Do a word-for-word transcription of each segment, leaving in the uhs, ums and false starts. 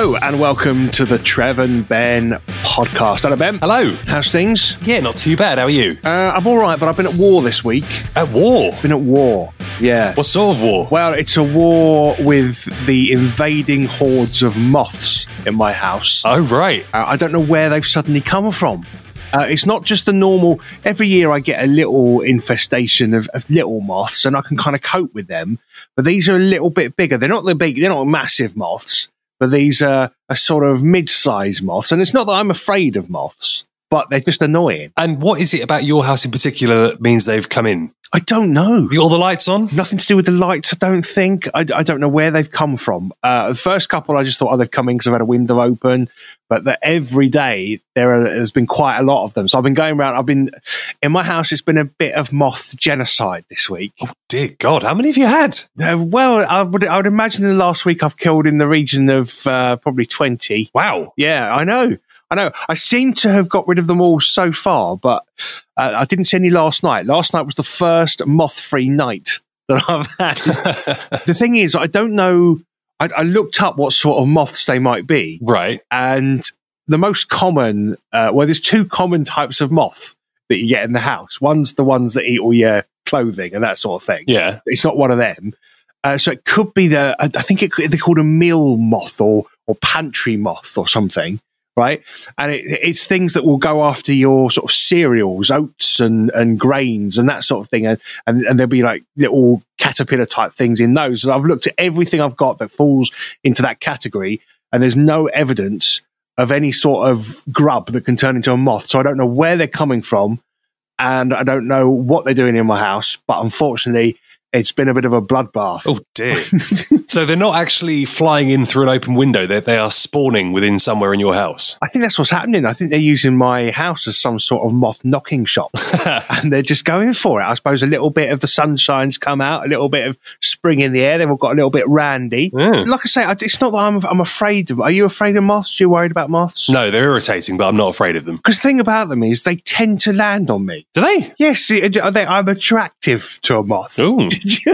Hello and welcome to the Trev and Ben podcast. Hello, Ben. Hello. How's things? Yeah, not too bad. How are you? Uh, I'm all right, but I've been at war this week. At war? Been at war, yeah. What sort of war? Well, it's a war with the invading hordes of moths in my house. Oh, right. Uh, I don't know where they've suddenly come from. Uh, it's not just the normal. Every year I get a little infestation of, of little moths, and I can kind of cope with them. But these are a little bit bigger. They're not the big. They're not massive moths, but these are, are sort of mid-sized moths. And it's not that I'm afraid of moths, but they're just annoying. And what is it about your house in particular that means they've come in? I don't know. Have you got all the lights on? Nothing to do with the lights, I don't think. I, I don't know where they've come from. Uh, the first couple, I just thought, oh, they've come in because I've had a window open. But that every day, there are, has been quite a lot of them. So I've been going around. I've been, in my house, it's been a bit of moth genocide this week. Oh, dear God. How many have you had? Uh, well, I would, I would imagine in the last week I've killed in the region of uh, probably twenty. Wow. Yeah, I know. I know. I seem to have got rid of them all so far, but uh, I didn't see any last night. Last night was the first moth-free night that I've had. The thing is, I don't know. I, I looked up what sort of moths they might be. Right. And the most common, uh, well, there's two common types of moth that you get in the house. One's the ones that eat all your clothing and that sort of thing. Yeah. It's not one of them. Uh, so it could be the, I think it, they're called a meal moth or, or pantry moth or something. Right. And it, it's things that will go after your sort of cereals, oats and, and grains and that sort of thing. And, and, and there'll be like little caterpillar type things in those. And I've looked at everything I've got that falls into that category, and there's no evidence of any sort of grub that can turn into a moth. So I don't know where they're coming from, and I don't know what they're doing in my house. But unfortunately, it's been a bit of a bloodbath. Oh, dear. So they're not actually flying in through an open window. They're, they are spawning within somewhere in your house. I think that's what's happening. I think they're using my house as some sort of moth knocking shop. And they're just going for it. I suppose a little bit of the sunshine's come out, a little bit of spring in the air. They've all got a little bit randy. Mm. Like I say, it's not that I'm, I'm afraid of. Are you afraid of moths? Are you worried about moths? No, they're irritating, but I'm not afraid of them. Because the thing about them is they tend to land on me. Do they? Yes, they, I'm attractive to a moth. Ooh.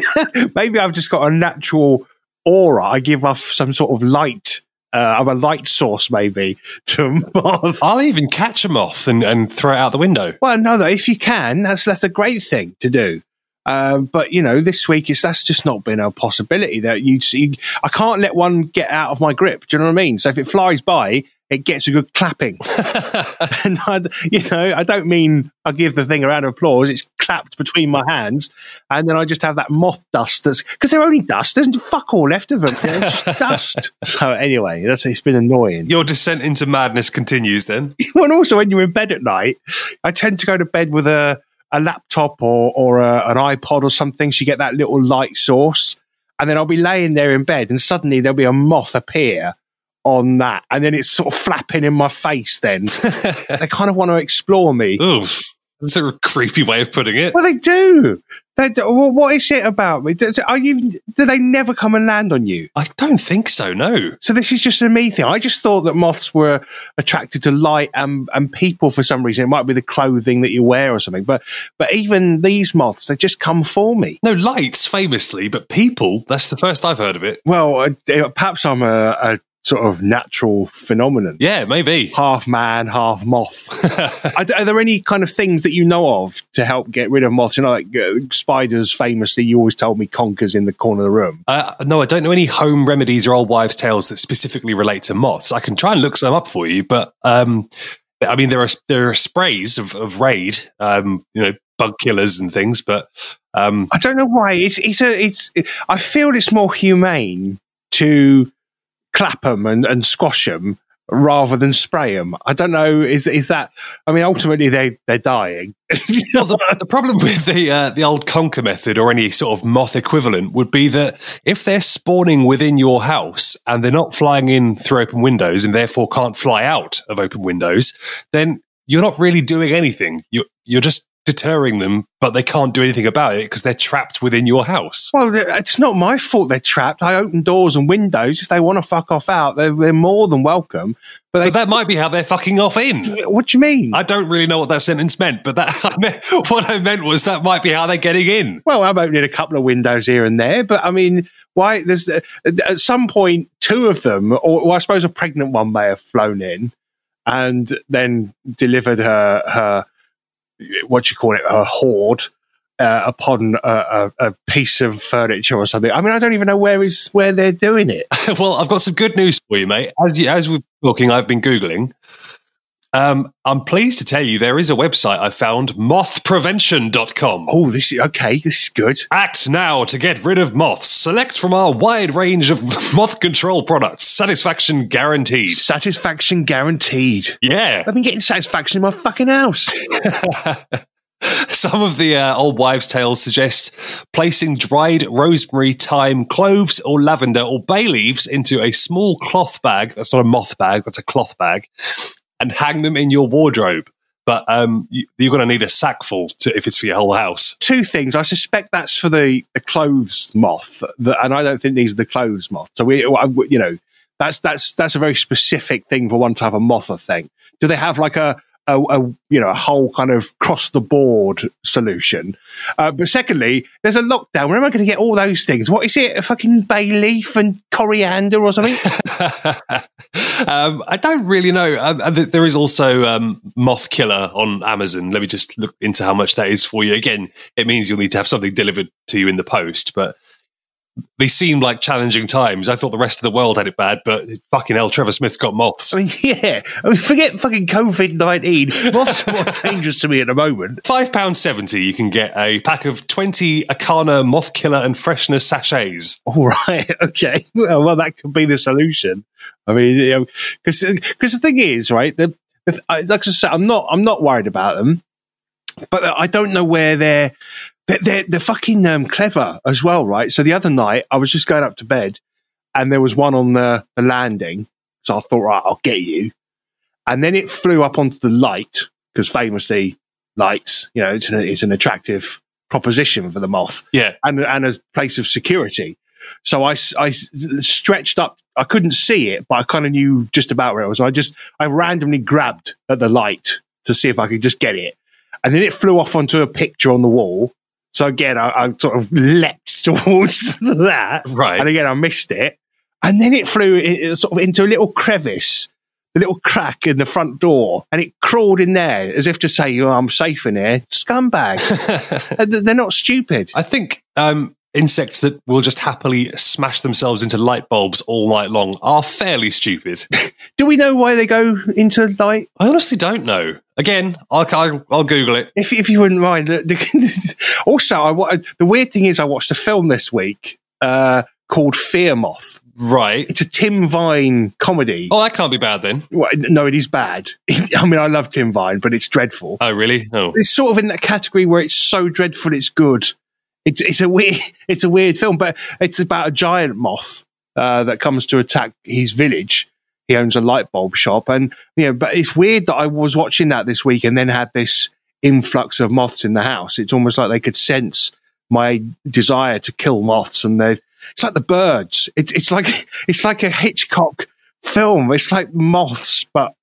Maybe I've just got a natural aura. I give off some sort of light. Uh, I'm a light source, maybe, to a moth. I'll even catch a moth and, and throw it out the window. Well, no, though, if you can, that's that's a great thing to do. Uh, but you know, this week is that's just not been a possibility. That you see, I can't let one get out of my grip. Do you know what I mean? So if it flies by, it gets a good clapping. And I, you know, I don't mean I give the thing a round of applause. It's clapped between my hands, and then I just have that moth dust. That's because they're only dust. There's fuck all left of them. You know, it's just dust. So anyway, that's it's been annoying. Your descent into madness continues then. Well, and also when you're in bed at night, I tend to go to bed with a. a laptop or, or a, an iPod or something, so you get that little light source. And then I'll be laying there in bed and suddenly there'll be a moth appear on that. And then it's sort of flapping in my face then. They kind of want to explore me. Oof. That's a creepy way of putting it. Well, they do. They do. Well, what is it about me? Do, are you, do they never come and land on you? I don't think so, no. So this is just a me thing. I just thought that moths were attracted to light and, and people for some reason. It might be the clothing that you wear or something. But but even these moths, they just come for me. No, lights, famously, but people, that's the first I've heard of it. Well, uh, perhaps I'm a, a sort of natural phenomenon. Yeah, maybe. Half man, half moth. are, are there any kind of things that you know of to help get rid of moths? You know, like uh, spiders famously, you always told me conkers in the corner of the room. Uh, no, I don't know any home remedies or old wives' tales that specifically relate to moths. I can try and look some up for you, but um, I mean, there are there are sprays of, of Raid, um, you know, bug killers and things, but um, I don't know why. It's it's a it's. I feel it's more humane to clap them and, and squash them rather than spray them. I don't know. Is is that? I mean, ultimately they they're dying. Well, the, the problem with the uh, the old conker method or any sort of moth equivalent would be that if they're spawning within your house and they're not flying in through open windows and therefore can't fly out of open windows, then you're not really doing anything. You're you're just deterring them, but they can't do anything about it because they're trapped within your house. Well, it's not my fault they're trapped. I open doors and windows. If they want to fuck off out, they're, they're more than welcome. But, they, but that might be how they're fucking off in. What do you mean? I don't really know what that sentence meant, but that I meant, what I meant was that might be how they're getting in. Well, I'm opening a couple of windows here and there, but I mean, why? There's uh, at some point two of them, or well, I suppose a pregnant one may have flown in and then delivered her her. What do you call it, a hoard uh, upon a, a, a piece of furniture or something. I mean, I don't even know where is where they're doing it. Well, I've got some good news for you, mate. As you, as we're talking, I've been Googling. Um, I'm pleased to tell you there is a website I found, moth prevention dot com. Oh, this is okay. This is good. Act now to get rid of moths. Select from our wide range of moth control products. Satisfaction guaranteed. Satisfaction guaranteed. Yeah. I've been getting satisfaction in my fucking house. Some of the uh, old wives' tales suggest placing dried rosemary, thyme, cloves, or lavender or bay leaves into a small cloth bag. That's not a moth bag, that's a cloth bag. And hang them in your wardrobe. But um, you, you're going to need a sack full to, if it's for your whole house. Two things. I suspect that's for the, the clothes moth, that, and I don't think these are the clothes moth. So, we, you know, that's that's that's a very specific thing for one type of moth, I think. Do they have like a, a, a you know, a whole kind of cross-the-board solution? Uh, but secondly, there's a lockdown. Where am I going to get all those things? What is it? A fucking bay leaf and coriander or something? um, I don't really know. Um, there is also um, Moth Killer on Amazon. Let me just look into how much that is for you. Again, it means you'll need to have something delivered to you in the post, but they seem like challenging times. I thought the rest of the world had it bad, but fucking hell, Trevor Smith's got moths. I mean, yeah. I mean, forget fucking COVID nineteen. Moths are more dangerous to me at the moment. five pounds seventy, you can get a pack of twenty Akana Moth Killer and Freshener sachets. All right, okay. Well, well that could be the solution. I mean, you know, because the thing is, right, the, the, I, like I said, I'm not, I'm not worried about them, but I don't know where they're, they're, they're, they're fucking um, clever as well, right? So the other night, I was just going up to bed, and there was one on the, the landing, so I thought, right, I'll get you. And then it flew up onto the light, because famously, lights, you know, it's an, it's an attractive proposition for the moth, yeah, and and a place of security. So I, I stretched up. I couldn't see it, but I kind of knew just about where it was. So I just I randomly grabbed at the light to see if I could just get it, and then it flew off onto a picture on the wall. So again, I, I sort of leapt towards that, right? And again, I missed it, and then it flew it, sort of into a little crevice, a little crack in the front door, and it crawled in there as if to say, "Oh, I'm safe in here." Scumbag. They're not stupid. I think um, insects that will just happily smash themselves into light bulbs all night long are fairly stupid. Do we know why they go into light? I honestly don't know. Again, I'll, I'll, I'll Google it. If, if you wouldn't mind. Also, I, the weird thing is I watched a film this week uh, called Fear Moth. Right. It's a Tim Vine comedy. Oh, that can't be bad then. Well, no, it is bad. I mean, I love Tim Vine, but it's dreadful. Oh, really? Oh. It's sort of in that category where it's so dreadful it's good. It's, it's a weird, it's a weird film, but it's about a giant moth uh, that comes to attack his village. He owns a light bulb shop, and you know, but it's weird that I was watching that this week and then had this influx of moths in the house. It's almost like they could sense my desire to kill moths, and they. It's like The Birds. It's it's like it's like a Hitchcock film. It's like moths, but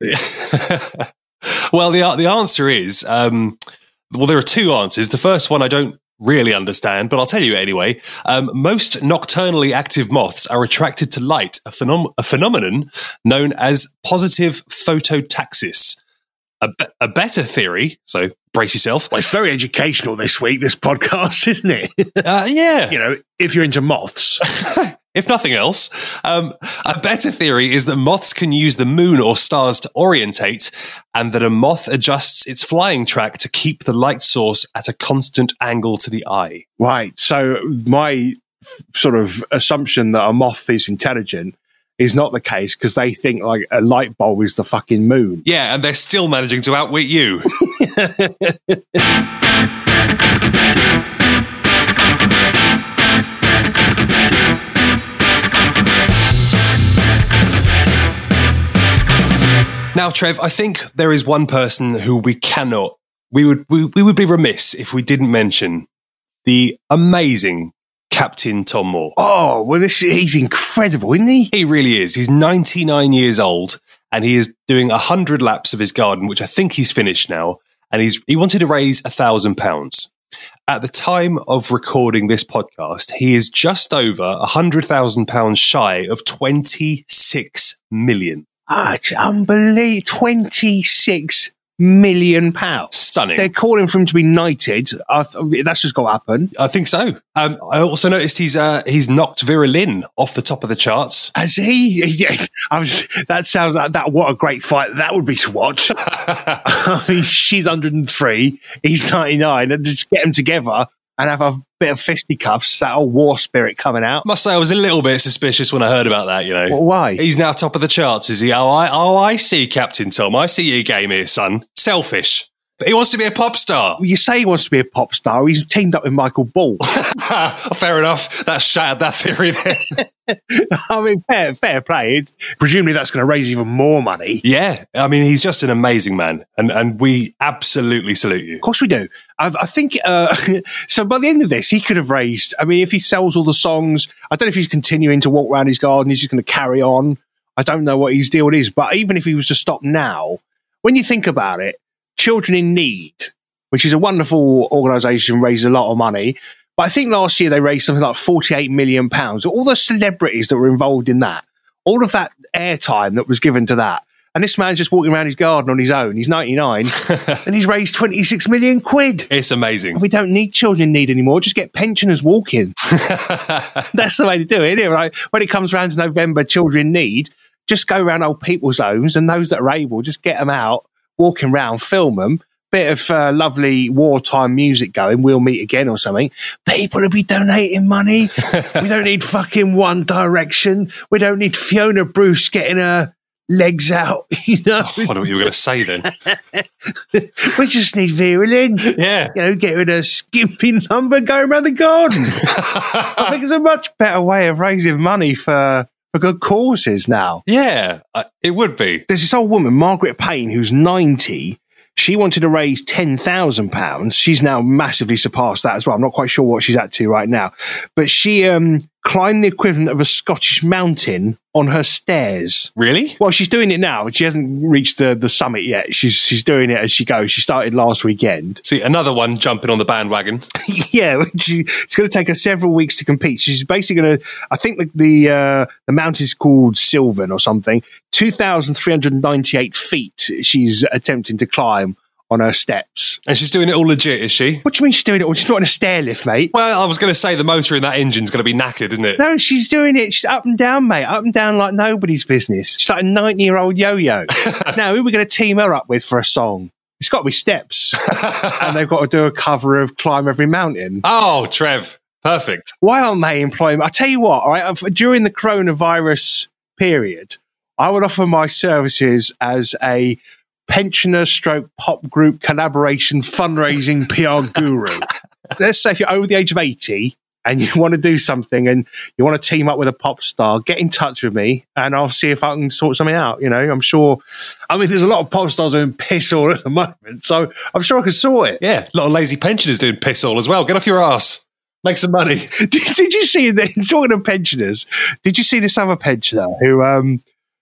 well, the the answer is um, well, there are two answers. The first one I don't really understand, but I'll tell you anyway. Um, most nocturnally active moths are attracted to light, a, phenom- a phenomenon known as positive phototaxis. A, be- a better theory, so brace yourself. Well, it's very educational this week, this podcast, isn't it? uh, yeah. You know, if you're into moths. If nothing else, um, a better theory is that moths can use the moon or stars to orientate, and that a moth adjusts its flying track to keep the light source at a constant angle to the eye. Right. So my f- sort of assumption that a moth is intelligent is not the case, because they think like a light bulb is the fucking moon. Yeah, and they're still managing to outwit you. Now, Trev, I think there is one person who we cannot we would we, we would be remiss if we didn't mention the amazing Captain Tom Moore. Oh, well, this he's incredible, isn't he? He really is. He's ninety-nine years old, and he is doing one hundred laps of his garden, which I think he's finished now, and he's he wanted to raise one thousand pounds. At the time of recording this podcast, he is just over one hundred thousand pounds shy of twenty-six million. Ah, it's unbelievable. twenty-six million pounds. Stunning. They're calling for him to be knighted. I th- that's just got to happen. I think so. Um, I also noticed he's uh, he's knocked Vera Lynn off the top of the charts. Has he? Yeah, I was, that sounds like that. What a great fight that would be to watch. I mean, she's one hundred three, he's ninety-nine, and just get them together and have a bit of fisticuffs, that old war spirit coming out. Must say I was a little bit suspicious when I heard about that, you know. Well, why? He's now top of the charts, is he? Oh, I, oh, I see, Captain Tom. I see your game here, son. Selfish. But he wants to be a pop star. Well, you say he wants to be a pop star. He's teamed up with Michael Ball. Fair enough. That shattered that theory then. I mean, fair, fair play. It's, presumably that's going to raise even more money. Yeah. I mean, he's just an amazing man. And and we absolutely salute you. Of course we do. I, I think, uh, so by the end of this, he could have raised, I mean, if he sells all the songs, I don't know if he's continuing to walk around his garden, he's just going to carry on. I don't know what his deal is. But even if he was to stop now, when you think about it, Children in Need, which is a wonderful organisation, raises a lot of money. But I think last year they raised something like forty-eight million pounds. All the celebrities that were involved in that, all of that airtime that was given to that. And this man's just walking around his garden on his own. He's ninety-nine and he's raised twenty-six million quid. It's amazing. We don't need Children in Need anymore. Just get pensioners walking. That's the way to do it, isn't it? Right? When it comes around to November, Children in Need, just go around old people's homes, and those that are able, just get them out, walking around, film them, bit of uh, lovely wartime music going, We'll Meet Again or something. People will be donating money. We don't need fucking One Direction. We don't need Fiona Bruce getting her legs out, you know. Oh, I don't know what you were going to say then. We just need Vera Lynn. Yeah. You know, get rid of skimpy number, go around the garden. I think it's a much better way of raising money for for good causes now. Yeah, uh, it would be. There's this old woman, Margaret Payne, who's ninety. She wanted to raise ten thousand pounds. She's now massively surpassed that as well. I'm not quite sure what she's at to right now. But she um, climbed the equivalent of a Scottish mountain on her stairs. Really? Well, she's doing it now. She hasn't reached the, the summit yet. She's she's doing it as she goes. She started last weekend. See, another one jumping on the bandwagon. Yeah, she, it's going to take her several weeks to compete. She's basically going to, I think the the, uh, the mountain's called Sylvan or something, two thousand three hundred ninety-eight feet she's attempting to climb on her steps. And she's doing it all legit, is she? What do you mean she's doing it? Well, she's not in a stair lift, mate. Well, I was going to say the motor in that engine's going to be knackered, isn't it? No, she's doing it. She's up and down, mate. Up and down like nobody's business. She's like a ninety-year-old yo-yo. Now, who are we going to team her up with for a song? It's got to be Steps. And they've got to do a cover of Climb Every Mountain. Oh, Trev. Perfect. Why aren't they employing? I tell you what, all right, during the coronavirus period, I would offer my services as a pensioner stroke pop group collaboration fundraising P R guru. Let's say if you're over the age of eighty and you want to do something and you want to team up with a pop star, get in touch with me and I'll see if I can sort something out. You know, I'm sure, I mean, there's a lot of pop stars doing piss all at the moment, so I'm sure I can sort it. Yeah, a lot of lazy pensioners doing piss all as well. Get off your ass. Make some money. Did, did you see, talking of pensioners, did you see this other pensioner who, um,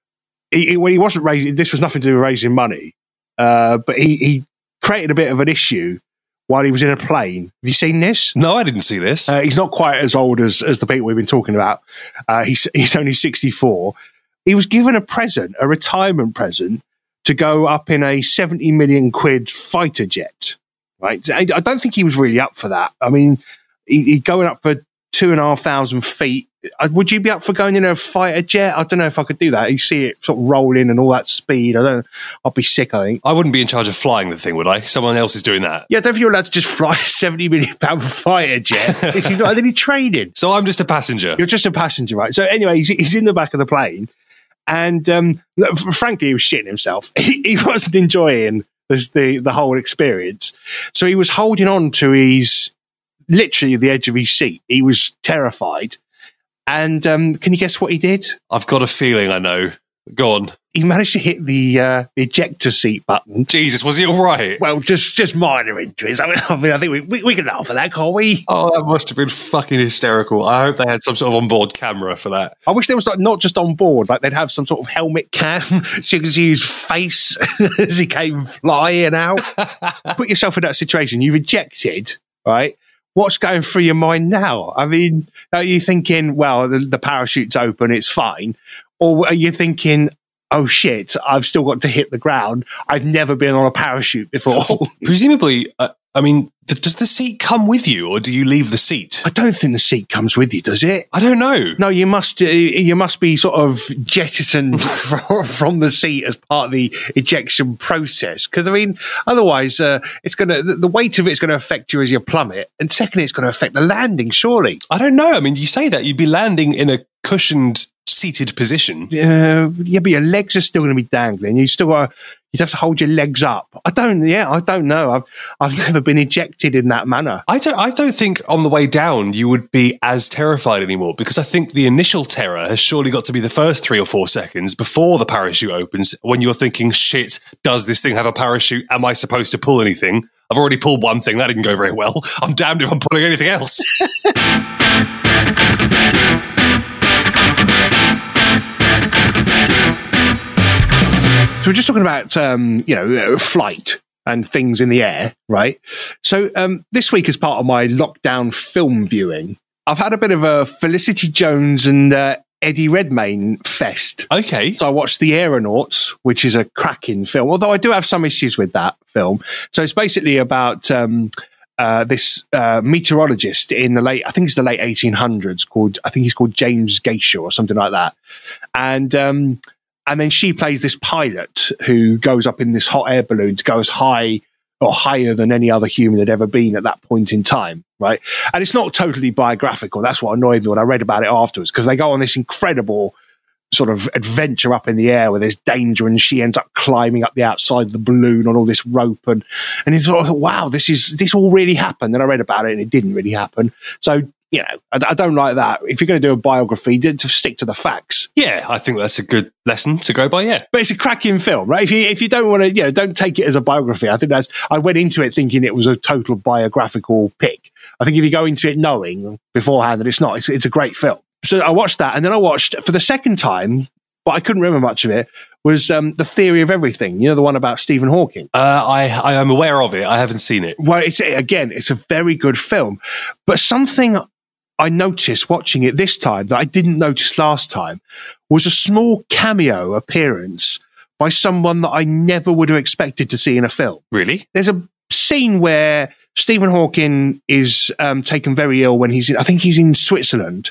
he, he, well, he wasn't raising, this was nothing to do with raising money, uh, but he, he created a bit of an issue while he was in a plane. Have you seen this? No, I didn't see this. Uh, he's not quite as old as, as the people we've been talking about. Uh, he's, he's only sixty-four. He was given a present, a retirement present, to go up in a seventy million quid fighter jet. Right? I, I don't think he was really up for that. I mean, he, he going up for two and a half thousand feet. Would you be up for going in a fighter jet? I don't know if I could do that. You see it sort of roll in and all that speed. I don't. I'd be sick, I think. I wouldn't be in charge of flying the thing, would I? Someone else is doing that. Yeah, I don't think you're allowed to just fly a seventy million pound fighter jet if you've not had any training. So I'm just a passenger. You're just a passenger, right? So anyway, he's, he's in the back of the plane. And um, frankly, he was shitting himself. He, he wasn't enjoying this, the, the whole experience. So he was holding on to his, literally the edge of his seat. He was terrified. And um, can you guess what he did? I've got a feeling I know. Go on. He managed to hit the uh, ejector seat button. Jesus, was he all right? Well, just just minor injuries. I mean, I, mean, I think we, we, we can laugh at that, can't we? Oh, that must have been fucking hysterical. I hope they had some sort of onboard camera for that. I wish there was like not just on board, like they'd have some sort of helmet cam so you could see his face as he came flying out. Put yourself in that situation. You've ejected, right? What's going through your mind now? I mean, are you thinking, well, the, the parachute's open, it's fine? Or are you thinking, oh shit, I've still got to hit the ground. I've never been on a parachute before. Presumably, uh, I mean, th- does the seat come with you, or do you leave the seat? I don't think the seat comes with you, does it? I don't know. No, you must. Uh, you must be sort of jettisoned from, from the seat as part of the ejection process. Because I mean, otherwise, uh, it's going to the weight of it's going to affect you as you plummet, and secondly, it's going to affect the landing. Surely, I don't know. I mean, you say that you'd be landing in a cushioned, seated position. Uh, yeah, but your legs are still going to be dangling. You still got. You'd have to hold your legs up. I don't. Yeah, I don't know. I've I've never been ejected in that manner. I don't. I don't think on the way down you would be as terrified anymore, because I think the initial terror has surely got to be the first three or four seconds before the parachute opens, when you're thinking, "Shit, does this thing have a parachute? Am I supposed to pull anything? I've already pulled one thing. That didn't go very well. I'm damned if I'm pulling anything else." So we're just talking about, um, you know, flight and things in the air, right? So um, this week, as part of my lockdown film viewing, I've had a bit of a Felicity Jones and uh, Eddie Redmayne fest. Okay. So I watched The Aeronauts, which is a cracking film, although I do have some issues with that film. So it's basically about um, uh, this uh, meteorologist in the late, I think it's the late eighteen hundreds, called, I think he's called James Gaishaw or something like that. And... Um, And then she plays this pilot who goes up in this hot air balloon to go as high or higher than any other human had ever been at that point in time, right? And it's not totally biographical. That's what annoyed me when I read about it afterwards, because they go on this incredible sort of adventure up in the air where there's danger, and she ends up climbing up the outside of the balloon on all this rope. And, and it's sort of, wow, this is, this all really happened. And I read about it and it didn't really happen. So, you know, I, I don't like that. If you're going to do a biography, to, to stick to the facts. Yeah, I think that's a good lesson to go by. Yeah, but it's a cracking film, right? If you if you don't want to, you know, don't take it as a biography. I think that's. I went into it thinking it was a total biographical pick. I think if you go into it knowing beforehand that it's not, it's, it's a great film. So I watched that, and then I watched for the second time, but I couldn't remember much of it. Was um, The Theory of Everything? You know, the one about Stephen Hawking. Uh, I I am aware of it. I haven't seen it. Well, it's again, it's a very good film, but something I noticed watching it this time that I didn't notice last time was a small cameo appearance by someone that I never would have expected to see in a film. Really? There's a scene where Stephen Hawking is um, taken very ill when he's in, I think he's in Switzerland,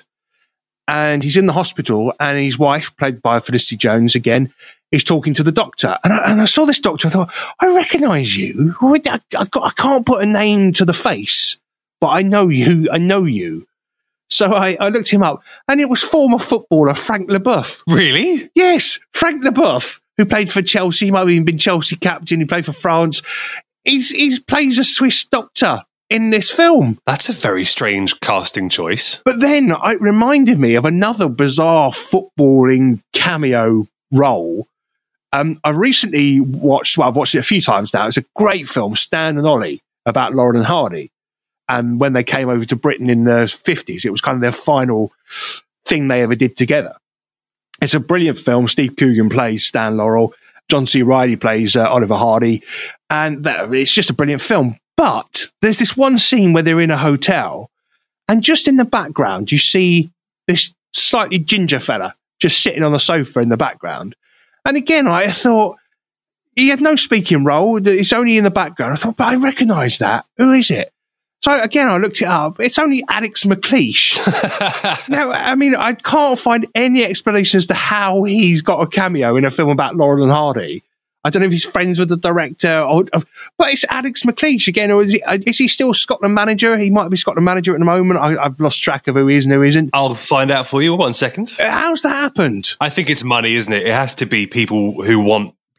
and he's in the hospital, and his wife, played by Felicity Jones again, is talking to the doctor. And I, and I saw this doctor, I thought, I recognise you. I, I, I can't put a name to the face, but I know you. I know you. So I, I looked him up, and it was former footballer Frank Leboeuf. Really? Yes, Frank Leboeuf, who played for Chelsea. He might have even been Chelsea captain. He played for France. He's, he's plays a Swiss doctor in this film. That's a very strange casting choice. But then it reminded me of another bizarre footballing cameo role. Um, I recently watched, well, I've watched it a few times now. It's a great film, Stan and Ollie, about Laurel and Hardy. And when they came over to Britain in the fifties, it was kind of their final thing they ever did together. It's a brilliant film. Steve Coogan plays Stan Laurel. John C. Reilly plays uh, Oliver Hardy. And that, it's just a brilliant film. But there's this one scene where they're in a hotel, and just in the background, you see this slightly ginger fella just sitting on the sofa in the background. And again, I thought, he had no speaking role. It's only in the background. I thought, but I recognise that. Who is it? So again, I looked it up. It's only Alex McLeish. Now, I mean, I can't find any explanation as to how he's got a cameo in a film about Laurel and Hardy. I don't know if he's friends with the director, or, but it's Alex McLeish again. Or is he, is he still Scotland manager? He might be Scotland manager at the moment. I, I've lost track of who he is and who isn't. I'll find out for you. One second. How's that happened? I think it's money, isn't it? It has to be people who want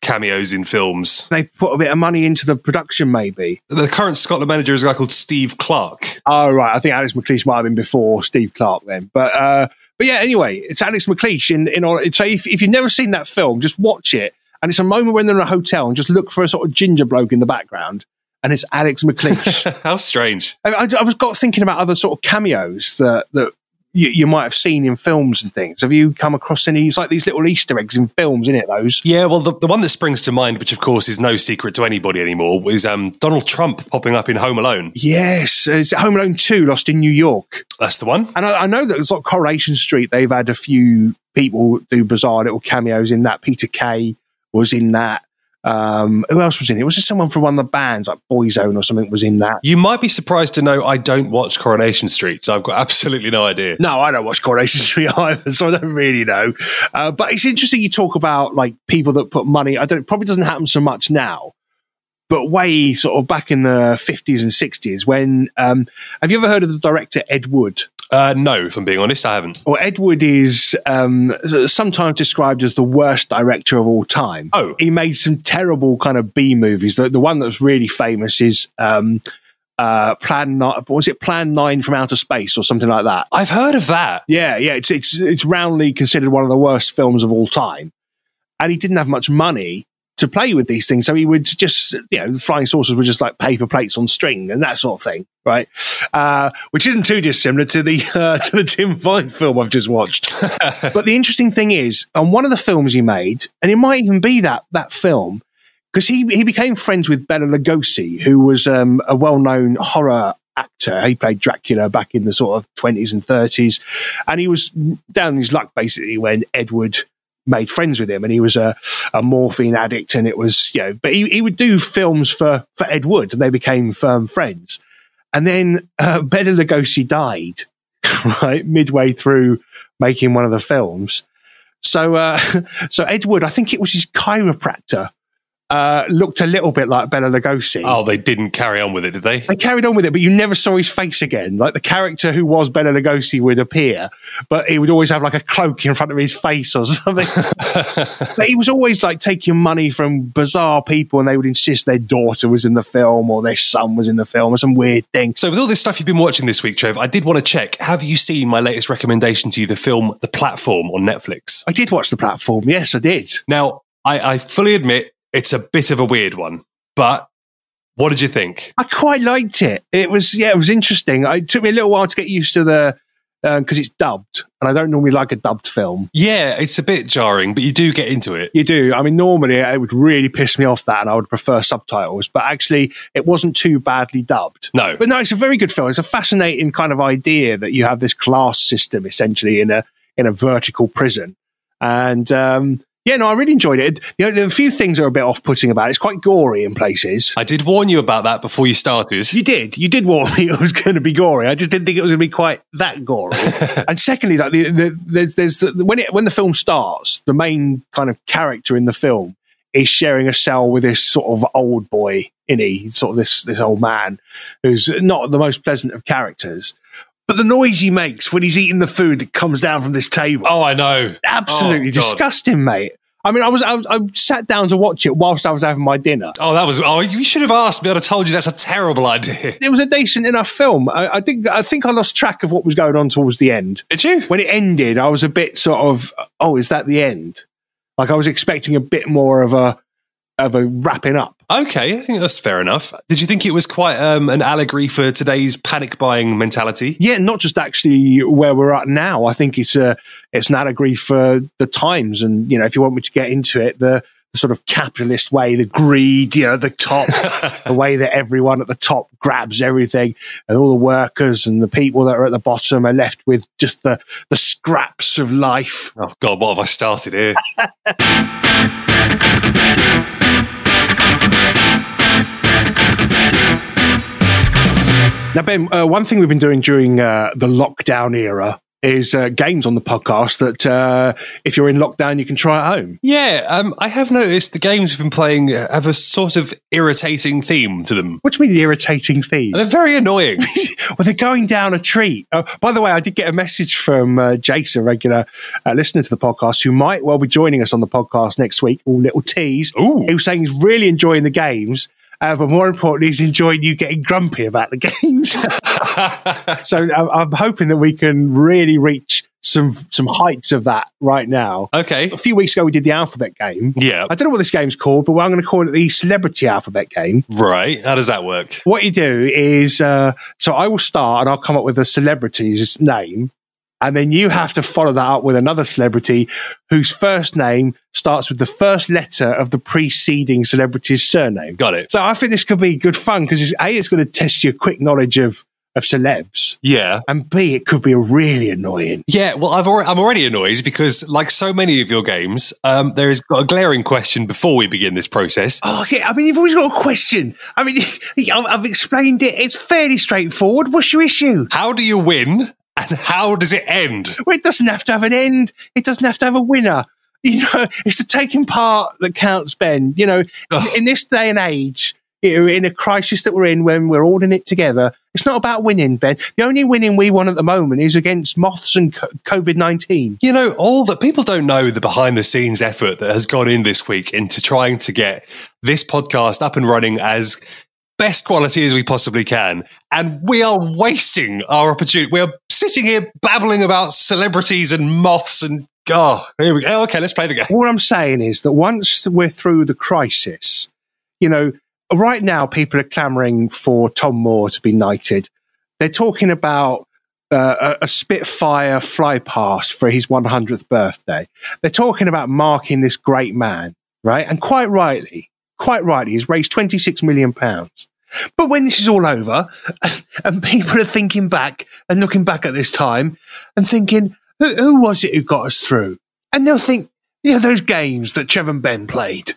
cameos in films. They put a bit of money into the production, maybe. The current Scotland manager is a guy called Steve Clark. Oh, right. I think Alex McLeish might have been before Steve Clark then. But uh, but yeah, anyway, it's Alex McLeish. In, in all, so if, if you've never seen that film, just watch it. And it's a moment when they're in a hotel and just look for a sort of ginger bloke in the background. And it's Alex McLeish. How strange. I, I, I was got thinking about other sort of cameos that, that you, you might have seen in films and things. Have you come across any? It's like these little Easter eggs in films, isn't it, those? Yeah, well, the, the one that springs to mind, which of course is no secret to anybody anymore, is um, Donald Trump popping up in Home Alone. Yes, it's Home Alone two, Lost in New York. That's the one. And I, I know that it's like Coronation Street, they've had a few people do bizarre little cameos in that. Peter Kay was in that. Um, who else was in it? Was there someone from one of the bands, like Boyzone or something, was in that? You might be surprised to know I don't watch Coronation Street, so I've got absolutely no idea. No, I don't watch Coronation Street either, so I don't really know. Uh, but it's interesting you talk about like people that put money. I don't. It probably doesn't happen so much now, but way sort of back in the fifties and sixties when. Um, have you ever heard of the director Ed Wood? Uh, no, if I'm being honest, I haven't. Well, Ed Wood is um, sometimes described as the worst director of all time. Oh. He made some terrible kind of B movies. The, the one that's really famous is um, uh, Plan Nine. Was it Plan Nine from Outer Space or something like that? I've heard of that. Yeah, yeah. It's it's it's roundly considered one of the worst films of all time. And he didn't have much money to play with these things, so he would just, you know, the flying saucers were just like paper plates on string and that sort of thing, right? Uh, which isn't too dissimilar to the uh, to the Tim Vine film I've just watched. But the interesting thing is, on one of the films he made, and it might even be that that film, because he he became friends with Bela Lugosi, who was um, a well-known horror actor. He played Dracula back in the sort of twenties and thirties, and he was down in his luck basically when Ed Wood made friends with him, and he was a, a morphine addict, and it was, you know, but he, he would do films for, for Ed Wood, and they became firm friends. And then uh, Bela Lugosi died, right, midway through making one of the films. So, uh, so Ed Wood, I think it was his chiropractor, uh, looked a little bit like Bela Lugosi. Oh, they didn't carry on with it, did they? They carried on with it, but you never saw his face again. Like the character who was Bela Lugosi would appear, but he would always have like a cloak in front of his face or something. But he was always like taking money from bizarre people, and they would insist their daughter was in the film or their son was in the film or some weird thing. So with all this stuff you've been watching this week, Trev, I did want to check, have you seen my latest recommendation to you, the film The Platform on Netflix? I did watch The Platform. Yes, I did. Now, I, I fully admit it's a bit of a weird one, but what did you think? I quite liked it. It was, yeah, it was interesting. It took me a little while to get used to the, because uh, it's dubbed, and I don't normally like a dubbed film. Yeah, it's a bit jarring, but you do get into it. You do. I mean, normally it would really piss me off that, and I would prefer subtitles, but actually it wasn't too badly dubbed. No. But no, it's a very good film. It's a fascinating kind of idea that you have this class system essentially in a in a vertical prison. And um yeah, no, I really enjoyed it. You know, there are a few things that are a bit off-putting about it. It's quite gory in places. I did warn you about that before you started. You did. You did warn me it was going to be gory. I just didn't think it was going to be quite that gory. And secondly, like the, the, there's, there's when it when the film starts, the main kind of character in the film is sharing a cell with this sort of old boy, in he sort of this this old man who's not the most pleasant of characters. But the noise he makes when he's eating the food that comes down from this table. Oh, I know. Absolutely oh, disgusting, mate. I mean, I was, I was I sat down to watch it whilst I was having my dinner. Oh, that was. Oh, you should have asked me. I'd have told you that's a terrible idea. It was a decent enough film. I, I think I think I lost track of what was going on towards the end. Did you? When it ended, I was a bit sort of, oh, is that the end? Like I was expecting a bit more of a of a wrapping up. Okay, I think that's fair enough. Did you think it was quite um, an allegory for today's panic buying mentality? Yeah, not just actually where we're at now. I think it's a it's an allegory for the times, and you know, if you want me to get into it, the, the sort of capitalist way, the greed, you know, the top, the way that everyone at the top grabs everything, and all the workers and the people that are at the bottom are left with just the the scraps of life. Oh God, what have I started here? Now, Ben, uh, one thing we've been doing during uh, the lockdown era is uh, games on the podcast that uh, if you're in lockdown, you can try at home. Yeah, um, I have noticed the games we've been playing have a sort of irritating theme to them. What do you mean, the irritating theme? They're very annoying. Well, they're going down a treat. Uh, by the way, I did get a message from uh, Jason, a regular uh, listener to the podcast, who might well be joining us on the podcast next week. All little tease. Ooh. He was saying he's really enjoying the games. Uh, but more importantly, he's enjoying you getting grumpy about the games. So I'm, I'm hoping that we can really reach some some heights of that right now. Okay. A few weeks ago, we did the alphabet game. Yeah. I don't know what this game's called, but I'm going to call it the celebrity alphabet game. Right. How does that work? What you do is, uh, so I will start and I'll come up with a celebrity's name. And then you have to follow that up with another celebrity whose first name starts with the first letter of the preceding celebrity's surname. Got it. So I think this could be good fun because A, it's going to test your quick knowledge of, of celebs. Yeah. And B, it could be really annoying. Yeah, well, I've already, I'm already annoyed because, like so many of your games, um, there is got a glaring question before we begin this process. Oh, okay. I mean, you've always got a question. I mean, I've, I've explained it. It's fairly straightforward. What's your issue? How do you win? And how does it end? Well, it doesn't have to have an end. It doesn't have to have a winner. You know, it's the taking part that counts, Ben. You know, Ugh. in this day and age, you know, in a crisis that we're in, when we're all in it together, it's not about winning, Ben. The only winning we want at the moment is against moths and COVID nineteen. You know, all that people don't know the behind the scenes effort that has gone in this week into trying to get this podcast up and running as best quality as we possibly can. And we are wasting our opportunity. We are sitting here babbling about celebrities and moths and, oh, here we go. Okay, let's play the game. What I'm saying is that once we're through the crisis, you know, right now people are clamouring for Tom Moore to be knighted. They're talking about uh, a, a Spitfire fly past for his one hundredth birthday. They're talking about marking this great man, right? And quite rightly, quite rightly, he's raised twenty-six million pounds. But when this is all over and people are thinking back and looking back at this time and thinking, who, who was it who got us through? And they'll think, you know, those games that Trev and Ben played.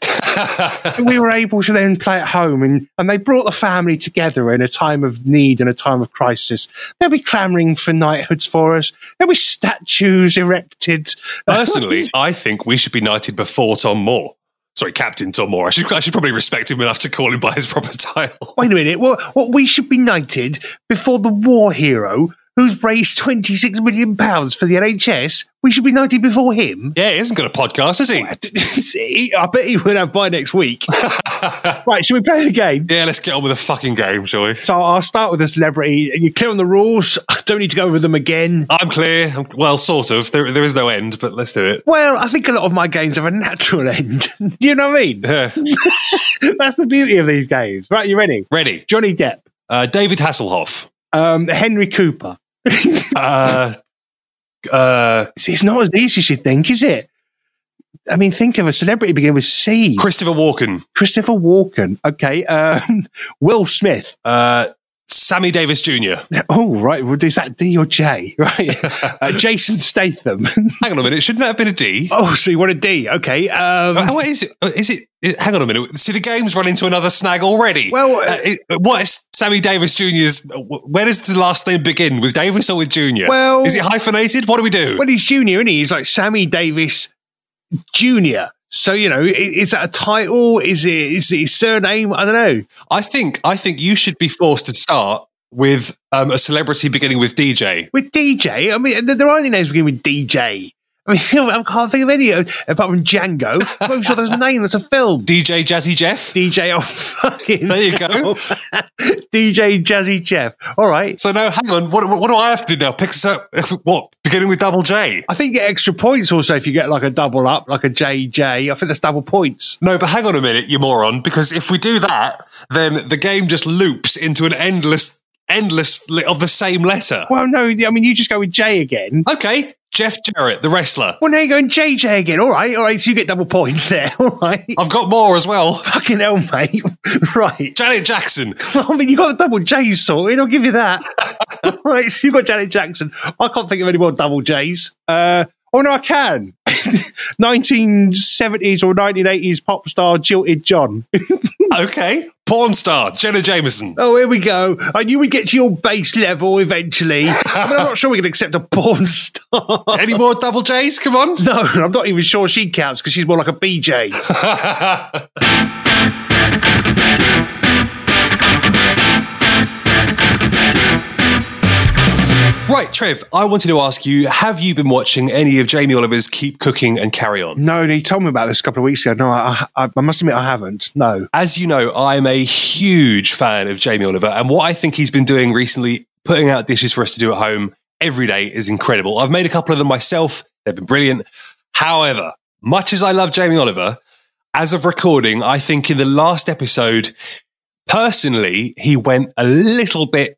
We were able to then play at home and, and they brought the family together in a time of need and a time of crisis. They'll be clamouring for knighthoods for us. There'll be statues erected. Personally, I think we should be knighted before Tom Moore. Sorry, Captain Tom Moore. I should, I should probably respect him enough to call him by his proper title. Wait a minute. What, what we should be knighted before the war hero who's raised twenty-six million pounds for the N H S? We should be knighted before him? Yeah, he hasn't got a podcast, has he? I bet he will have by next week. Right, should we play the game? Yeah, let's get on with the fucking game, shall we? So I'll start with a celebrity. You're clear on the rules. I don't need to go over them again. I'm clear. I'm, well, sort of. There, there is no end, but let's do it. Well, I think a lot of my games have a natural end. You know what I mean? Yeah. That's the beauty of these games. Right, you ready? Ready. Johnny Depp. Uh, David Hasselhoff. Um, Henry Cooper. uh, uh, See, it's not as easy as you think, is it? I mean, think of a celebrity beginning with C. Christopher Walken. Christopher Walken. Okay. Um, Will Smith. Uh, Sammy Davis Junior Oh, right. Well, is that D or J? Right. uh, Jason Statham. Hang on a minute. Shouldn't that have been a D? Oh, so you want a D? Okay. Um, Uh, what is it? Is it? it- Hang on a minute. See, the game's run into another snag already. Well, uh, uh, it, what is Sammy Davis Junior's? Where does the last name begin? With Davis or with Junior? Well- is it hyphenated? What do we do? well, he's junior, isn't he? He's like Sammy Davis Junior So, you know, i- is that a title? Is it, is it his surname? I don't know. I think. I think you should be forced to start with um, a celebrity beginning with D J. With D J, I mean, there are any names beginning with D J. I mean, I can't think of any uh, apart from Django. I'm not sure there's a name. That's a film. D J Jazzy Jeff. D J, oh, fucking. There you go. D J Jazzy Jeff. All right. So now, hang on. What, what do I have to do now? Pick us up. What? Beginning with double J? I think you get extra points also if you get like a double up, like a J J. I think that's double points. No, but hang on a minute, you moron. Because if we do that, then the game just loops into an endless, endless li- of the same letter. Well, no, I mean, you just go with J again. Okay, Jeff Jarrett, the wrestler. Well, now you're going J J again. All right, all right. So you get double points there. All right. I've got more as well. Fucking hell, mate. Right. Janet Jackson. I mean, you got the double J's sorted. I'll give you that. All right. So you got Janet Jackson. I can't think of any more double J's. Uh, Oh, no, I can. nineteen seventies or nineteen eighties pop star Jilted John. Okay. Porn star, Jenna Jameson. Oh, here we go. I knew we'd get to your base level eventually. I mean, I'm not sure we can accept a porn star. Any more double J's? Come on. No, I'm not even sure she counts because she's more like a B J. Right, Trev, I wanted to ask you, have you been watching any of Jamie Oliver's Keep Cooking and Carry On? No, he told me about this a couple of weeks ago. No, I, I, I must admit I haven't. No. As you know, I'm a huge fan of Jamie Oliver, and what I think he's been doing recently, putting out dishes for us to do at home every day, is incredible. I've made a couple of them myself. They've been brilliant. However, much as I love Jamie Oliver, as of recording, I think in the last episode, personally, he went a little bit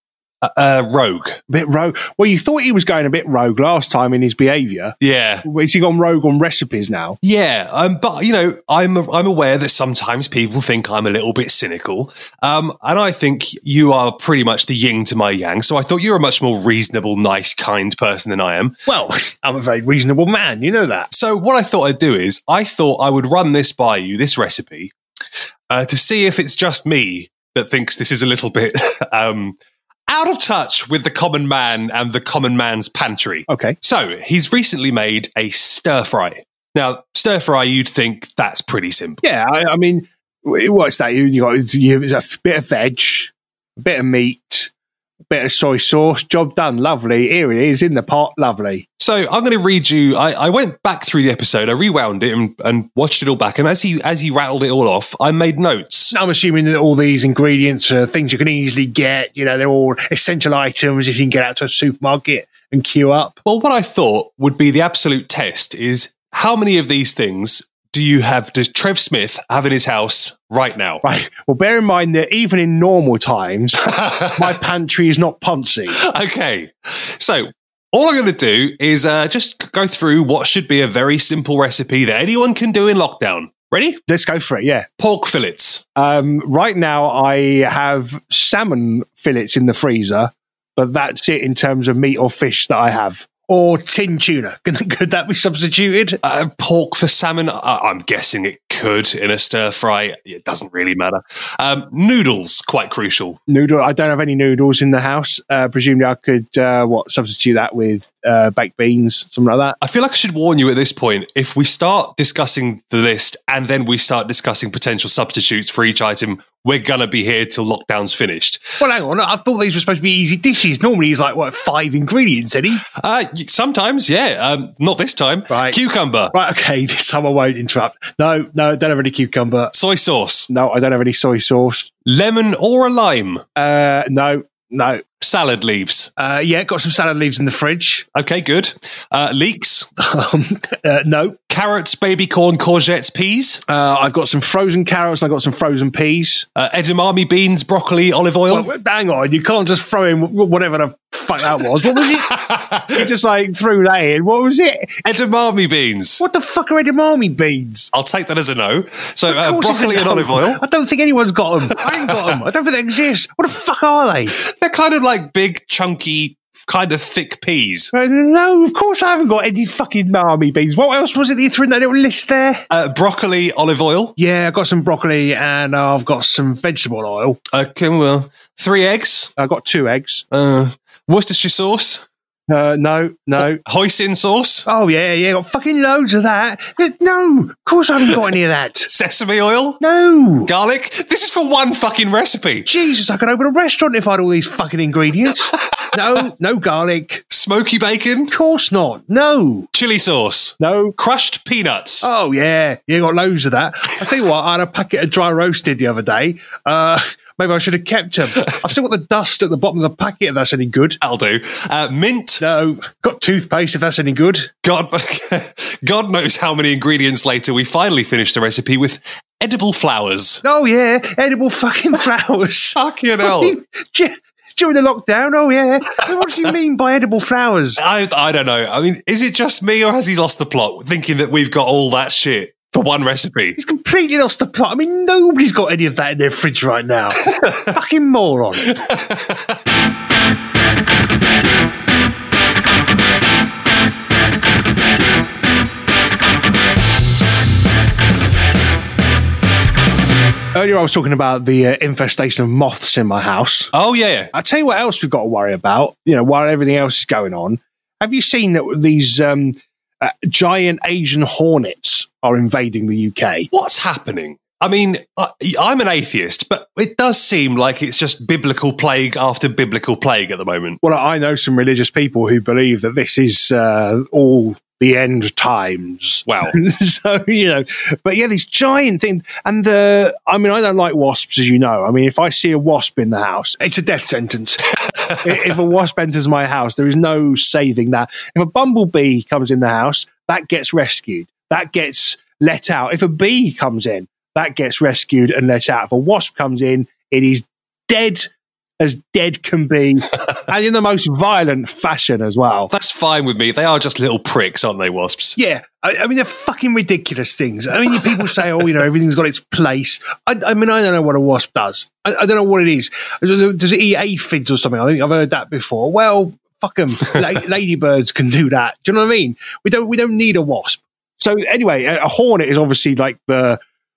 Uh, rogue. A bit rogue. Well, you thought he was going a bit rogue last time in his behaviour. Yeah. Has he gone rogue on recipes now? Yeah. Um, but, you know, I'm I'm aware that sometimes people think I'm a little bit cynical. Um, and I think you are pretty much the yin to my yang. So I thought you're a much more reasonable, nice, kind person than I am. Well, I'm a very reasonable man. You know that. So what I thought I'd do is I thought I would run this by you, this recipe, uh, to see if it's just me that thinks this is a little bit... um, out of touch with the common man and the common man's pantry. Okay. So he's recently made a stir fry. Now, stir fry, you'd think that's pretty simple. Yeah, I, I mean, what's that? You, you got you, a bit of veg, a bit of meat, a bit of soy sauce. Job done. Lovely. Here it is in the pot. Lovely. So I'm going to read you. I, I went back through the episode. I rewound it and, and watched it all back. And as he as he rattled it all off, I made notes. I'm assuming that all these ingredients are things you can easily get. You know, they're all essential items if you can get out to a supermarket and queue up. Well, what I thought would be the absolute test is how many of these things do you have, does Trev Smith have in his house right now? Right. Well, bear in mind that even in normal times, my pantry is not poncy. Okay. So all I'm going to do is uh, just go through what should be a very simple recipe that anyone can do in lockdown. Ready? Let's go for it, yeah. Pork fillets. Um, right now, I have salmon fillets in the freezer, but that's it in terms of meat or fish that I have. Or tin tuna. Could, could that be substituted? Uh, pork for salmon? Uh, I'm guessing it could in a stir fry. It doesn't really matter. Um, noodles, quite crucial. Noodle. I don't have any noodles in the house. Uh, presumably I could, uh, what, substitute that with uh, baked beans, something like that. I feel like I should warn you at this point, if we start discussing the list and then we start discussing potential substitutes for each item, we're going to be here till lockdown's finished. Well, hang on. I thought these were supposed to be easy dishes. Normally he's like, what, five ingredients, Eddie? Uh, sometimes, yeah. Um, not this time. Right. Cucumber. Right, okay. This time I won't interrupt. No, no, don't have any cucumber. Soy sauce. No, I don't have any soy sauce. Lemon or a lime? Uh, no, no. Salad leaves. Uh, yeah, got some salad leaves in the fridge. Okay, good. Uh, leeks. um, uh, no. Carrots, baby corn, courgettes, peas. Uh, I've got some frozen carrots. I've got some frozen peas. Uh, edamame beans, broccoli, olive oil. Well, hang on, you can't just throw in whatever the fuck that was. What was it? You just like threw that in. What was it? Edamame beans. What the fuck are edamame beans? I'll take that as a no. So Of uh, course it's a broccoli and no. olive oil. I don't think anyone's got them. I ain't got them. I don't think they exist. What the fuck are they? They're kind of like big, chunky, kind of thick peas. Uh, no, of course I haven't got any fucking marmy beans. What else was it that you threw in that little list there? Uh, broccoli, olive oil. Yeah, I've got some broccoli and uh, I've got some vegetable oil. Okay, well, three eggs. I've got two eggs. Uh, Worcestershire sauce. Uh, no, no. Hoisin sauce. Oh, yeah, yeah, got fucking loads of that. Uh, No, of course I haven't got any of that. Sesame oil. No. Garlic. This is for one fucking recipe. Jesus, I could open a restaurant if I had all these fucking ingredients. No, no garlic. Smoky bacon. Of course not. No. Chili sauce. No. Crushed peanuts. Oh, yeah. You got loads of that. I'll tell you what, I had a packet of dry roasted the other day. Uh, maybe I should have kept them. I've still got the dust at the bottom of the packet, if that's any good. That'll do. Uh, mint. No. Got toothpaste, if that's any good. God, God knows how many ingredients later we finally finished the recipe with edible flowers. Oh, yeah. Edible fucking flowers. Fucking hell. During the lockdown, oh, yeah. What does he mean by edible flowers? I, I don't know. I mean, is it just me or has he lost the plot thinking that we've got all that shit for one recipe? He's completely lost the plot. I mean, nobody's got any of that in their fridge right now. Fucking moron. earlier I was talking about the uh, infestation of moths in my house. Oh, yeah. I'll tell you what else we've got to worry about, you know, while everything else is going on. Have you seen that these um, uh, giant Asian hornets are invading the U K? What's happening? I mean, I, I'm an atheist, but it does seem like it's just biblical plague after biblical plague at the moment. Well, I know some religious people who believe that this is uh, all the end times. Wow. So, you know, but yeah, these giant things. And the, I mean, I don't like wasps, as you know. I mean, if I see a wasp in the house, it's a death sentence. If a wasp enters my house, there is no saving that. If a bumblebee comes in the house, that gets rescued. That gets let out. If a bee comes in, that gets rescued and let out. If a wasp comes in, it is dead as dead can be, and in the most violent fashion as well. That's fine with me. They are just little pricks, aren't they, wasps? Yeah. I, I mean, they're fucking ridiculous things. I mean, people say, oh, you know, everything's got its place. I, I mean, I don't know what a wasp does. I, I don't know what it is. Does it eat aphids or something? I think I've heard that before. Well, fuck them. La- ladybirds can do that. Do you know what I mean? We don't, we don't need a wasp. So anyway, a, a hornet is obviously like the,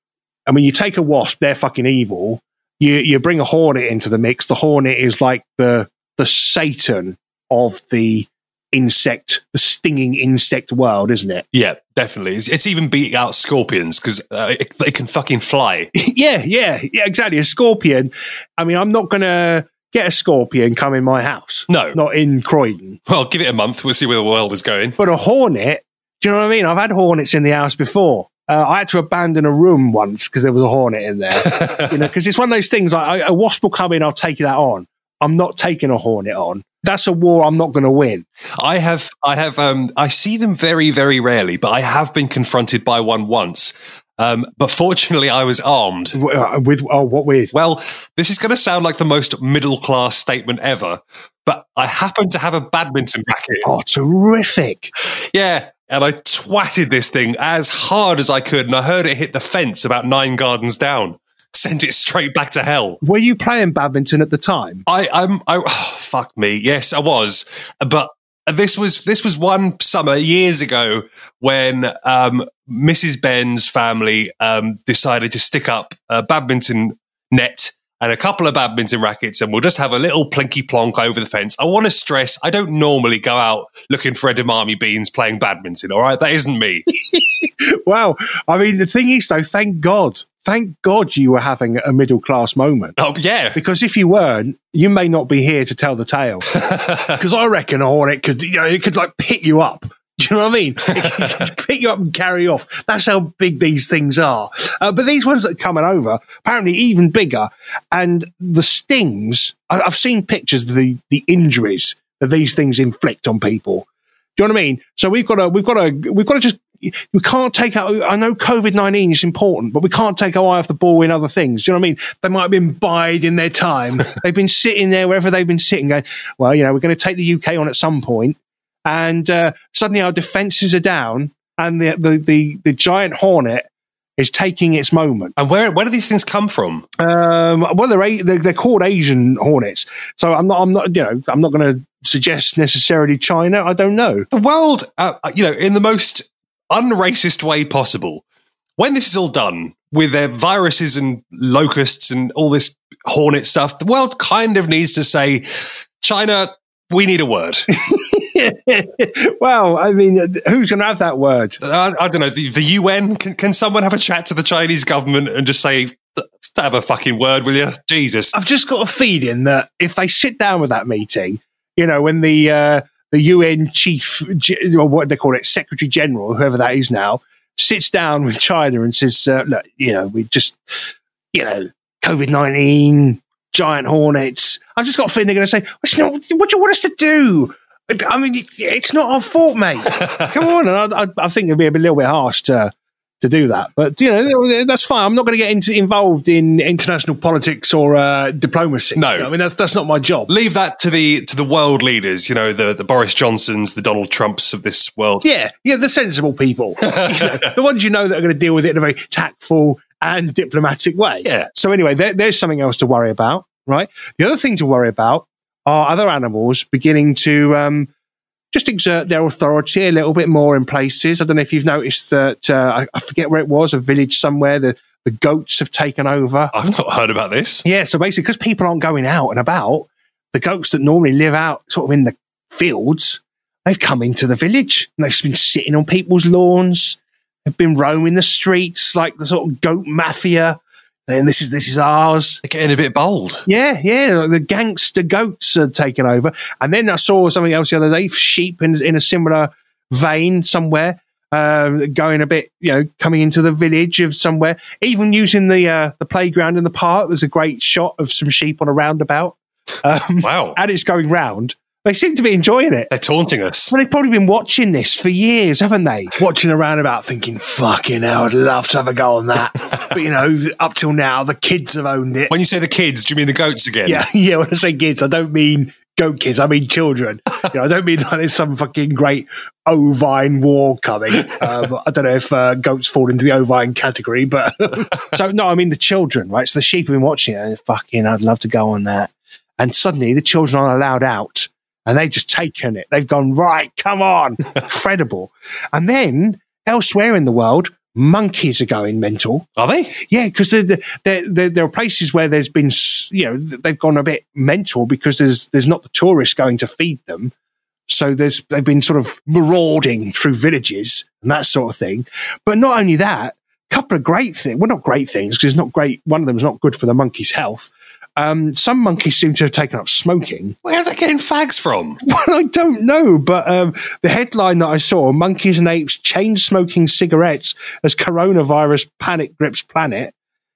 I mean, you take a wasp, they're fucking evil. You you bring a hornet into the mix. The hornet is like the the Satan of the insect, the stinging insect world, isn't it? Yeah, definitely. It's, it's even beating out scorpions because uh, it, it can fucking fly. yeah, yeah, yeah, exactly. A scorpion. I mean, I'm not going to get a scorpion come in my house. No. Not in Croydon. Well, give it a month. We'll see where the world is going. But a hornet, do you know what I mean? I've had hornets in the house before. Uh, I had to abandon a room once because there was a hornet in there. You know, because it's one of those things. Like, a wasp will come in, I'll take that on. I'm not taking a hornet on. That's a war I'm not going to win. I have, I have, um, I see them very, very rarely, but I have been confronted by one once. Um, but fortunately, I was armed. With oh, what with? Well, this is going to sound like the most middle class statement ever, but I happen to have a badminton racket. Oh, terrific! Yeah. And I twatted this thing as hard as I could, and I heard it hit the fence about nine gardens down. Sent it straight back to hell. Were you playing badminton at the time? I, I'm, I, oh, fuck me. Yes, I was. But this was this was one summer years ago when um, Missus Ben's family um, decided to stick up a badminton net and a couple of badminton rackets, and we'll just have a little plinky plonk over the fence. I want to stress, I don't normally go out looking for edamame beans playing badminton, all right? That isn't me. Wow. I mean, the thing is, though, thank God. Thank God you were having a middle-class moment. Oh, yeah. Because if you weren't, you may not be here to tell the tale. Because I reckon a hornet could, you know, it could, like, pick you up. Do you know what I mean? It could pick you up and carry off. That's how big these things are. Uh, but these ones that are coming over, apparently even bigger. And the stings, I, I've seen pictures of the, the injuries that these things inflict on people. Do you know what I mean? So we've got to, we've got to, we've got to just, we can't take out, I know COVID nineteen is important, but we can't take our eye off the ball in other things. Do you know what I mean? They might have been bide in their time. They've been sitting there wherever they've been sitting going, well, you know, we're going to take the U K on at some point. And uh, suddenly our defences are down, and the, the the the giant hornet is taking its moment. And where where do these things come from? Um, well, they're, they're they're called Asian hornets. So I'm not I'm not you know I'm not going to suggest necessarily China. I don't know. The world, uh, you know, in the most unracist way possible. When this is all done with their viruses and locusts and all this hornet stuff, the world kind of needs to say, China, we need a word. Well, I mean, who's going to have that word? I, I don't know. The, the U N, can, can someone have a chat to the Chinese government and just say, have a fucking word, will you? Jesus. I've just got a feeling that if they sit down with that meeting, you know, when the uh, the U N chief, or what they call it, Secretary General, whoever that is now, sits down with China and says, uh, look, you know, we just, you know, COVID nineteen, giant hornets. I've just got a feeling they're going to say, well, what do you want us to do? I mean, it's not our fault, mate. Come on. And I, I, I think it'd be a little bit harsh to to do that. But, you know, that's fine. I'm not going to get into, involved in international politics or uh, diplomacy. No. You know, I mean, that's that's not my job. Leave that to the to the world leaders, you know, the, the Boris Johnsons, the Donald Trumps of this world. Yeah, yeah, the sensible people. You know, the ones you know that are going to deal with it in a very tactful and diplomatic way. Yeah. So anyway, there, there's something else to worry about, right? The other thing to worry about are other animals beginning to um, just exert their authority a little bit more in places. I don't know if you've noticed that, uh, I, I forget where it was, a village somewhere, the, the goats have taken over. I've not heard about this. Yeah, so basically, because people aren't going out and about, the goats that normally live out sort of in the fields, they've come into the village and they've just been sitting on people's lawns. They've been roaming the streets like the sort of goat mafia. And this is this is ours. They're getting a bit bold. Yeah, yeah. The gangster goats are taking over. And then I saw something else the other day, sheep in, in a similar vein somewhere, uh, going a bit, you know, coming into the village of somewhere. Even using the uh, the playground in the park, there's a great shot of some sheep on a roundabout. Um, Wow. And it's going round. They seem to be enjoying it. They're taunting us. Well, they've probably been watching this for years, haven't they? Watching a roundabout thinking, fucking hell, I'd love to have a go on that. But, you know, up till now, the kids have owned it. When you say the kids, do you mean the goats again? Yeah, yeah. When I say kids, I don't mean goat kids. I mean children. You know, I don't mean like there's some fucking great ovine war coming. Um, I don't know if uh, goats fall into the ovine category, but so no, I mean the children, right? So the sheep have been watching it and fucking, I'd love to go on that. And suddenly the children aren't allowed out. And they've just taken it. They've gone, right, come on. Incredible. And then elsewhere in the world, monkeys are going mental. Are they? Yeah, because there, there, there, there are places where there's been, you know, they've gone a bit mental because there's there's not the tourists going to feed them. So there's they've been sort of marauding through villages and that sort of thing. But not only that, a couple of great things. Well, not great things because it's not great. One of them is not good for the monkey's health. Um, some monkeys seem to have taken up smoking. Where are they getting fags from? Well, I don't know, but um, the headline that I saw, monkeys and apes chain smoking cigarettes as coronavirus panic grips planet.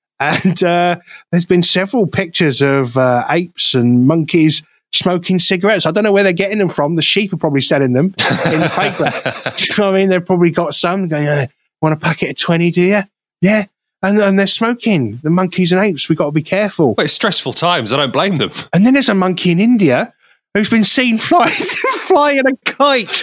And uh, there's been several pictures of uh, apes and monkeys smoking cigarettes. I don't know where they're getting them from. The sheep are probably selling them in the playground. You know what I mean? They've probably got some going, uh, want a packet of twenty, do you? Yeah. And, and they're smoking, the monkeys and apes. We've got to be careful. Well, it's stressful times. I don't blame them. And then there's a monkey in India who's been seen flying, flying a kite.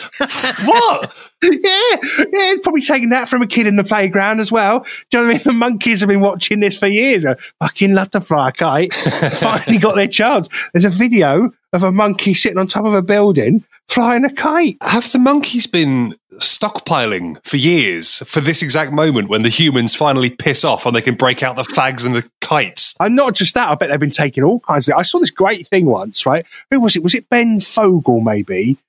What? Yeah, yeah, it's probably taken that from a kid in the playground as well. Do you know what I mean? The monkeys have been watching this for years. I fucking love to fly a kite. Finally got their chance. There's a video of a monkey sitting on top of a building flying a kite. Have the monkeys been stockpiling for years for this exact moment when the humans finally piss off and they can break out the fags and the kites? And not just that, I bet they've been taking all kinds of... I saw this great thing once, right? Who was it? Was it Ben Fogle, maybe?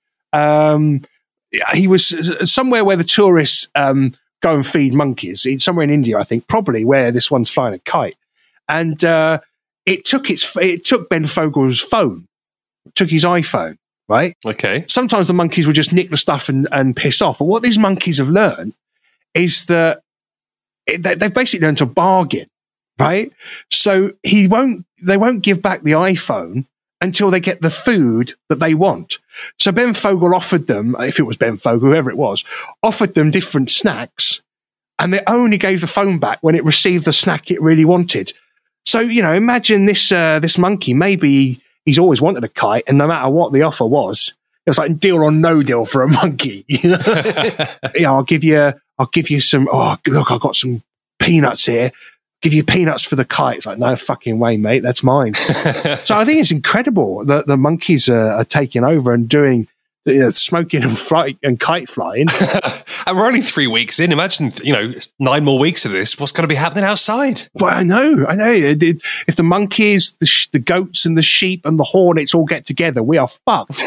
Um, he was somewhere where the tourists um, go and feed monkeys. It's somewhere in India, I think, probably where this one's flying a kite. And uh, it took its it took Ben Fogle's phone, it took his iPhone, right? Okay. Sometimes the monkeys would just nick the stuff and, and piss off. But what these monkeys have learned is that it, they, they've basically learned to bargain, right? So he won't, they won't give back the iPhone until they get the food that they want. So Ben Fogle offered them, if it was Ben Fogle, whoever it was, offered them different snacks, and they only gave the phone back when it received the snack it really wanted. So, you know, imagine this uh, this monkey, maybe he's always wanted a kite, and no matter what the offer was, it was like deal or no deal for a monkey. You know, yeah, I'll give you, I'll give you some. Oh, look, I've got some peanuts here. Give you peanuts for the kite. It's like, no fucking way, mate. That's mine. So I think it's incredible that the monkeys are, are taking over and doing you know, smoking and fly and kite flying. And we're only three weeks in. Imagine, you know, nine more weeks of this. What's going to be happening outside? Well, I know, I know. If the monkeys, the, sh- the goats, and the sheep and the hornets all get together, we are fucked.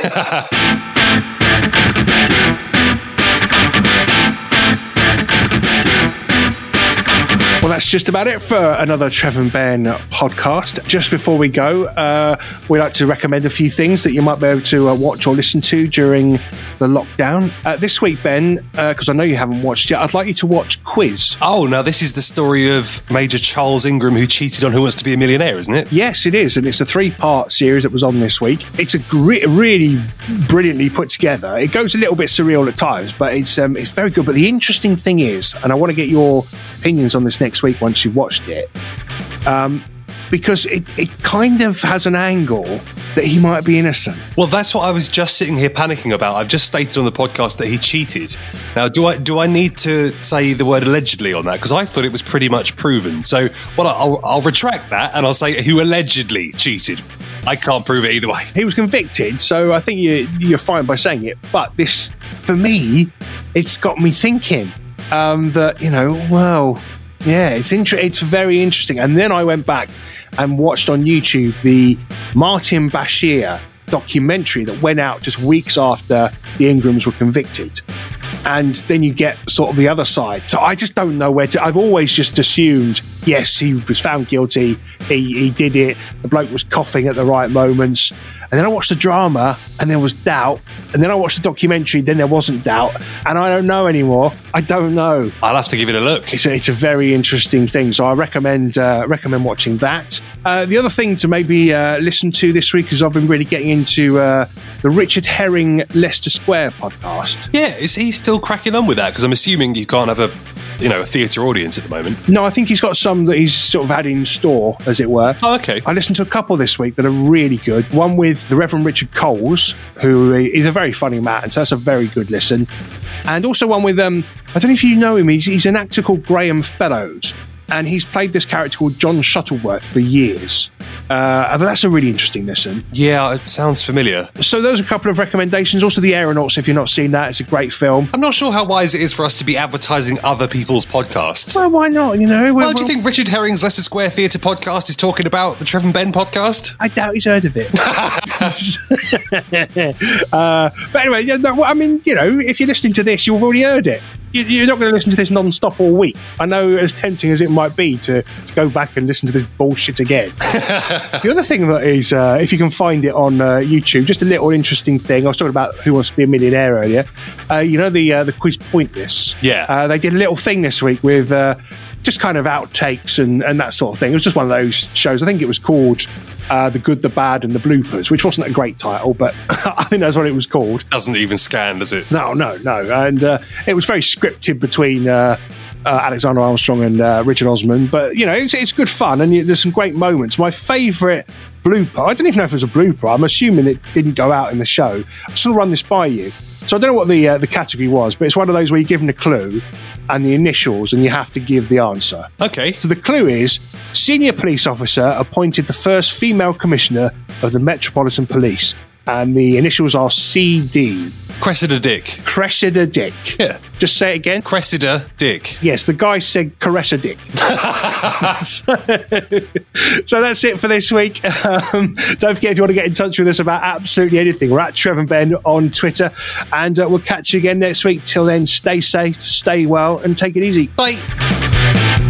Well, that's just about it for another Trev and Ben podcast. Just before we go, uh, we like to recommend a few things that you might be able to uh, watch or listen to during the lockdown. Uh, this week, Ben, because uh, I know you haven't watched yet, I'd like you to watch Quiz. Oh, now this is the story of Major Charles Ingram who cheated on Who Wants to Be a Millionaire, isn't it? Yes, it is. And it's a three-part series that was on this week. It's a gr- really brilliantly put together. It goes a little bit surreal at times, but it's um, it's very good. But the interesting thing is, and I want to get your opinions on this next week once you've watched it, um, because it, it kind of has an angle that he might be innocent. Well, that's what I was just sitting here panicking about. I've just stated on the podcast that he cheated. Now, do I do I need to say the word allegedly on that? Because I thought it was pretty much proven. So, well, I'll, I'll retract that and I'll say who allegedly cheated. I can't prove it either way. He was convicted, so I think you, you're fine by saying it. But this, for me, it's got me thinking um, that, you know, well, Yeah, it's inter- It's very interesting. And then I went back and watched on YouTube the Martin Bashir documentary that went out just weeks after the Ingrams were convicted. And then you get sort of the other side. So I just don't know where to... I've always just assumed, yes, he was found guilty. He, he did it. The bloke was coughing at the right moments. And then I watched the drama and there was doubt. And then I watched the documentary, then there wasn't doubt. And I don't know anymore. I don't know. I'll have to give it a look. It's a, it's a very interesting thing. So I recommend uh, recommend watching that. Uh, the other thing to maybe uh, listen to this week is I've been really getting into uh, the Richard Herring Leicester Square podcast. Yeah, is he still cracking on with that? Because I'm assuming you can't have a, you know, a theatre audience at the moment. No, I think he's got some that he's sort of had in store, as it were. Oh, okay. I listened to a couple this week that are really good. One with the Reverend Richard Coles, who is a very funny man, so that's a very good listen. And also one with, um, I don't know if you know him, he's, he's an actor called Graham Fellows, and he's played this character called John Shuttleworth for years. Uh, but that's a really interesting listen. Yeah, it sounds familiar. So those are a couple of recommendations. Also The Aeronauts, if you've not seen that, it's a great film. I'm not sure how wise it is for us to be advertising other people's podcasts. Well, why not, you know? Well, well do you think Richard Herring's Leicester Square Theatre podcast is talking about the Trev and Ben podcast? I doubt he's heard of it. uh, but anyway, yeah, no, I mean, you know, if you're listening to this, you've already heard it. You're not going to listen to this non-stop all week. I know, as tempting as it might be to, to go back and listen to this bullshit again. The other thing that is, uh, if you can find it on uh, YouTube, just a little interesting thing. I was talking about Who Wants to Be a Millionaire earlier. Uh, you know the uh, the quiz Pointless? Yeah. Uh, they did a little thing this week with uh, just kind of outtakes and, and that sort of thing. It was just one of those shows. I think it was called uh, The Good, the Bad and the Bloopers, which wasn't a great title, but I think that's what it was called. Doesn't even scan, does it? No, no, no. And uh, it was very scripted between uh, uh, Alexander Armstrong and uh, Richard Osman. But, you know, it's, it's good fun and there's some great moments. My favourite blooper, I don't even know if it was a blooper. I'm assuming it didn't go out in the show. I just want to run this by you. So I don't know what the uh, the category was, but it's one of those where you're given a clue and the initials and you have to give the answer. Okay. So the clue is, senior police officer appointed the first female commissioner of the Metropolitan Police. And the initials are C D. Cressida Dick. Cressida Dick. Yeah. Just say it again. Cressida Dick. Yes, the guy said Caressa Dick. So that's it for this week. Um, don't forget, if you want to get in touch with us about absolutely anything, we're at Trev and Ben on Twitter. And uh, we'll catch you again next week. Till then, stay safe, stay well, and take it easy. Bye.